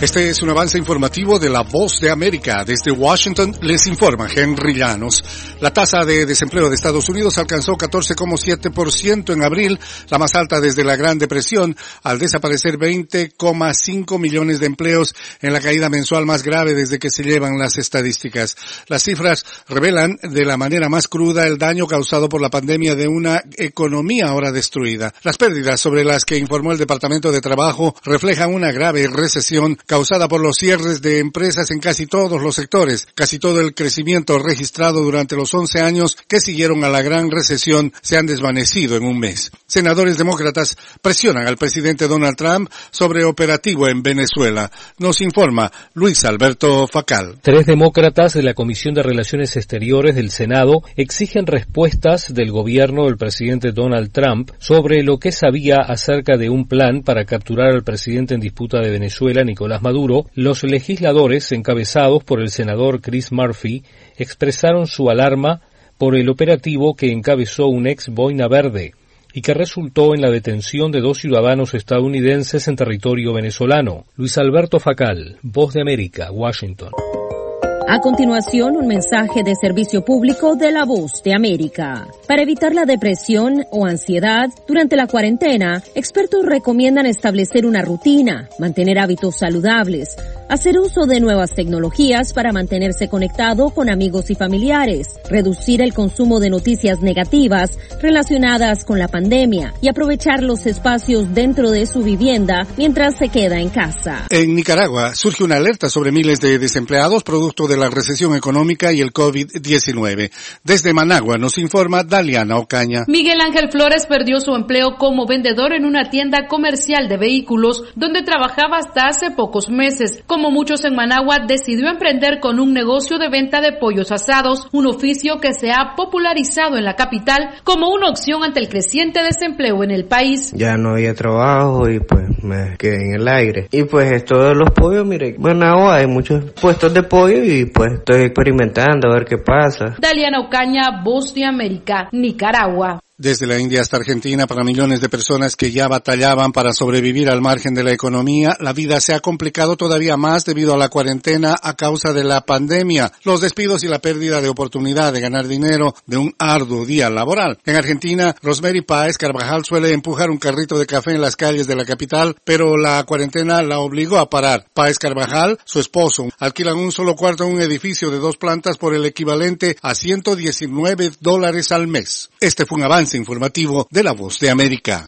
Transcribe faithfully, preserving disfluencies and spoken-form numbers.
Este es un avance informativo de La Voz de América. Desde Washington les informa Henry Llanos. La tasa de desempleo de Estados Unidos alcanzó catorce coma siete por ciento en abril, la más alta desde la Gran Depresión, al desaparecer veinte coma cinco millones de empleos en la caída mensual más grave desde que se llevan las estadísticas. Las cifras revelan de la manera más cruda el daño causado por la pandemia de una economía ahora destruida. Las pérdidas sobre las que informó el Departamento de Trabajo reflejan una grave recesión causada por los cierres de empresas en casi todos los sectores. Casi todo el crecimiento registrado durante los once años que siguieron a la gran recesión se han desvanecido en un mes. Senadores demócratas presionan al presidente Donald Trump sobre operativo en Venezuela. Nos informa Luis Alberto Facal. Tres demócratas de la Comisión de Relaciones Exteriores del Senado exigen respuestas del gobierno del presidente Donald Trump sobre lo que sabía acerca de un plan para capturar al presidente en disputa de Venezuela, Nicolás Maduro. Los legisladores, encabezados por el senador Chris Murphy, expresaron su alarma por el operativo que encabezó un ex boina verde y que resultó en la detención de dos ciudadanos estadounidenses en territorio venezolano. Luis Alberto Facal, Voz de América, Washington. A continuación, un mensaje de servicio público de La Voz de América. Para evitar la depresión o ansiedad durante la cuarentena, expertos recomiendan establecer una rutina, mantener hábitos saludables, hacer uso de nuevas tecnologías para mantenerse conectado con amigos y familiares, reducir el consumo de noticias negativas relacionadas con la pandemia y aprovechar los espacios dentro de su vivienda mientras se queda en casa. En Nicaragua surge una alerta sobre miles de desempleados producto de la recesión económica y el COVID diecinueve. Desde Managua nos informa Daliana Ocaña. Miguel Ángel Flores perdió su empleo como vendedor en una tienda comercial de vehículos donde trabajaba hasta hace pocos meses. Como muchos en Managua, decidió emprender con un negocio de venta de pollos asados, un oficio que se ha popularizado en la capital como una opción ante el creciente desempleo en el país. Ya no había trabajo y pues me quedé en el aire. Y pues esto de los pollos, mire, en Managua hay muchos puestos de pollo y pues estoy experimentando a ver qué pasa. Daliana Ocaña, Voz de América, Nicaragua. Desde la India hasta Argentina, para millones de personas que ya batallaban para sobrevivir al margen de la economía, la vida se ha complicado todavía más debido a la cuarentena a causa de la pandemia, los despidos y la pérdida de oportunidad de ganar dinero de un arduo día laboral. En Argentina, Rosemary Páez Carvajal suele empujar un carrito de café en las calles de la capital, pero la cuarentena la obligó a parar. Páez Carvajal, su esposo, alquilan un solo cuarto en un edificio de dos plantas por el equivalente a ciento diecinueve dólares al mes. Este fue un avance informativo de La Voz de América.